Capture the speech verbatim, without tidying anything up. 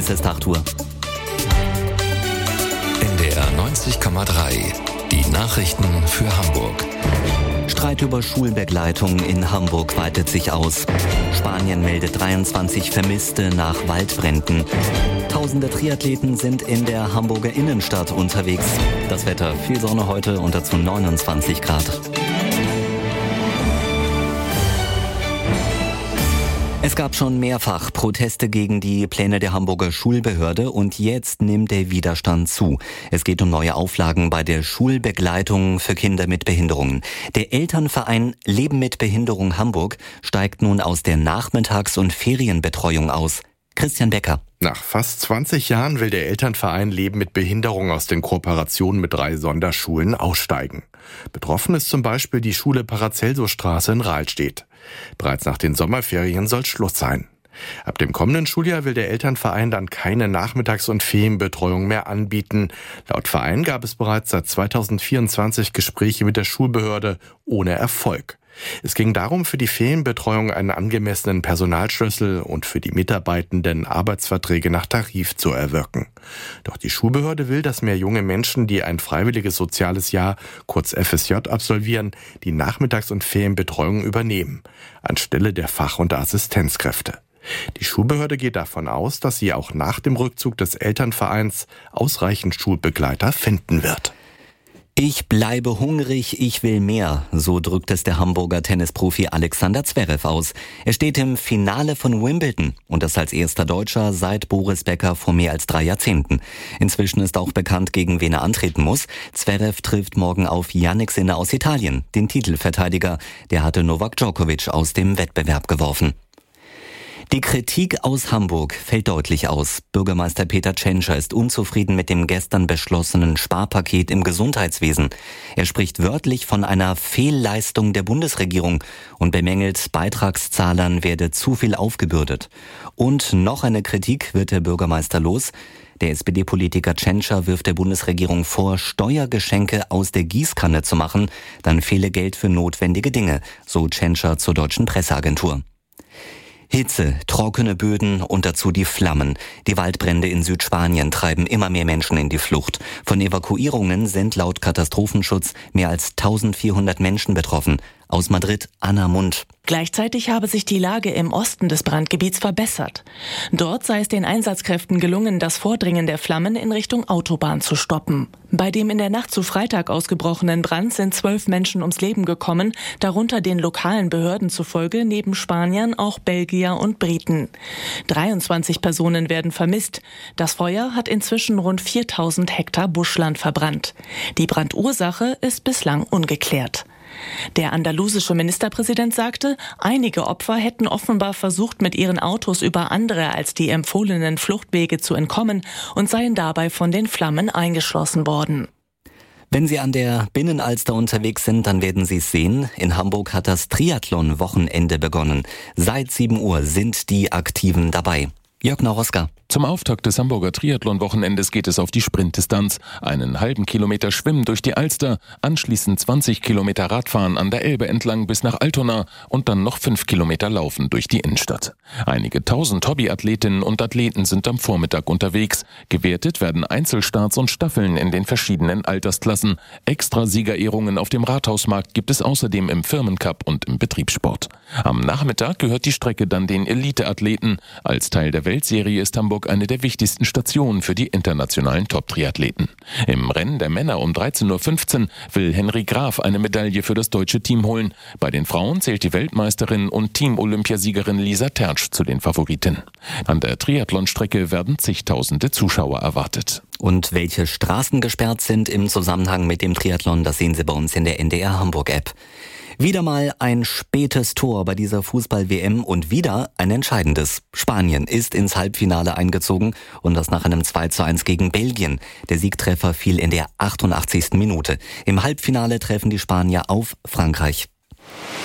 Es ist acht Uhr. N D R neunzig Komma drei. Die Nachrichten für Hamburg. Streit über Schulbegleitung in Hamburg weitet sich aus. Spanien meldet dreiundzwanzig Vermisste nach Waldbränden. Tausende Triathleten sind in der Hamburger Innenstadt unterwegs. Das Wetter: viel Sonne heute und dazu neunundzwanzig Grad. Es gab schon mehrfach Proteste gegen die Pläne der Hamburger Schulbehörde und jetzt nimmt der Widerstand zu. Es geht um neue Auflagen bei der Schulbegleitung für Kinder mit Behinderungen. Der Elternverein Leben mit Behinderung Hamburg steigt nun aus der Nachmittags- und Ferienbetreuung aus. Christian Becker. Nach fast zwanzig Jahren will der Elternverein Leben mit Behinderung aus den Kooperationen mit drei Sonderschulen aussteigen. Betroffen ist zum Beispiel die Schule Paracelsusstraße in Rahlstedt. Bereits nach den Sommerferien soll Schluss sein. Ab dem kommenden Schuljahr will der Elternverein dann keine Nachmittags- und Ferienbetreuung mehr anbieten. Laut Verein gab es bereits seit zweitausendvierundzwanzig Gespräche mit der Schulbehörde ohne Erfolg. Es ging darum, für die Ferienbetreuung einen angemessenen Personalschlüssel und für die Mitarbeitenden Arbeitsverträge nach Tarif zu erwirken. Doch die Schulbehörde will, dass mehr junge Menschen, die ein freiwilliges soziales Jahr, kurz F S J, absolvieren, die Nachmittags- und Ferienbetreuung übernehmen, anstelle der Fach- und Assistenzkräfte. Die Schulbehörde geht davon aus, dass sie auch nach dem Rückzug des Elternvereins ausreichend Schulbegleiter finden wird. Ich bleibe hungrig, ich will mehr, so drückt es der Hamburger Tennisprofi Alexander Zverev aus. Er steht im Finale von Wimbledon und das als erster Deutscher seit Boris Becker vor mehr als drei Jahrzehnten. Inzwischen ist auch bekannt, gegen wen er antreten muss. Zverev trifft morgen auf Jannik Sinner aus Italien, den Titelverteidiger. Der hatte Novak Djokovic aus dem Wettbewerb geworfen. Die Kritik aus Hamburg fällt deutlich aus. Bürgermeister Peter Tschentscher ist unzufrieden mit dem gestern beschlossenen Sparpaket im Gesundheitswesen. Er spricht wörtlich von einer Fehlleistung der Bundesregierung und bemängelt, Beitragszahlern werde zu viel aufgebürdet. Und noch eine Kritik wird der Bürgermeister los. Der S P D-Politiker Tschentscher wirft der Bundesregierung vor, Steuergeschenke aus der Gießkanne zu machen. Dann fehle Geld für notwendige Dinge, so Tschentscher zur deutschen Presseagentur. Hitze, trockene Böden und dazu die Flammen. Die Waldbrände in Südspanien treiben immer mehr Menschen in die Flucht. Von Evakuierungen sind laut Katastrophenschutz mehr als eintausendvierhundert Menschen betroffen. Aus Madrid, Anna Mund. Gleichzeitig habe sich die Lage im Osten des Brandgebiets verbessert. Dort sei es den Einsatzkräften gelungen, das Vordringen der Flammen in Richtung Autobahn zu stoppen. Bei dem in der Nacht zu Freitag ausgebrochenen Brand sind zwölf Menschen ums Leben gekommen, darunter den lokalen Behörden zufolge neben Spaniern auch Belgier und Briten. dreiundzwanzig Personen werden vermisst. Das Feuer hat inzwischen rund viertausend Hektar Buschland verbrannt. Die Brandursache ist bislang ungeklärt. Der andalusische Ministerpräsident sagte, einige Opfer hätten offenbar versucht, mit ihren Autos über andere als die empfohlenen Fluchtwege zu entkommen und seien dabei von den Flammen eingeschlossen worden. Wenn Sie an der Binnenalster unterwegs sind, dann werden Sie es sehen. In Hamburg hat das Triathlon-Wochenende begonnen. Seit sieben Uhr sind die Aktiven dabei. Jörg Naroska. Zum Auftakt des Hamburger Triathlon-Wochenendes geht es auf die Sprintdistanz. Einen halben Kilometer Schwimmen durch die Alster, anschließend zwanzig Kilometer Radfahren an der Elbe entlang bis nach Altona und dann noch fünf Kilometer Laufen durch die Innenstadt. Einige tausend Hobbyathletinnen und Athleten sind am Vormittag unterwegs. Gewertet werden Einzelstarts und Staffeln in den verschiedenen Altersklassen. Extra Siegerehrungen auf dem Rathausmarkt gibt es außerdem im Firmencup und im Betriebssport. Am Nachmittag gehört die Strecke dann den Eliteathleten. Als Teil der Weltserie ist Hamburg eine der wichtigsten Stationen für die internationalen Top-Triathleten. Im Rennen der Männer um dreizehn Uhr fünfzehn will Henry Graf eine Medaille für das deutsche Team holen. Bei den Frauen zählt die Weltmeisterin und Team-Olympiasiegerin Lisa Tertsch zu den Favoriten. An der Triathlonstrecke werden zigtausende Zuschauer erwartet. Und welche Straßen gesperrt sind im Zusammenhang mit dem Triathlon, das sehen Sie bei uns in der N D R Hamburg-App. Wieder mal ein spätes Tor bei dieser Fußball-W M und wieder ein entscheidendes. Spanien ist ins Halbfinale eingezogen und das nach einem zwei zu eins gegen Belgien. Der Siegtreffer fiel in der achtundachtzigsten Minute. Im Halbfinale treffen die Spanier auf Frankreich.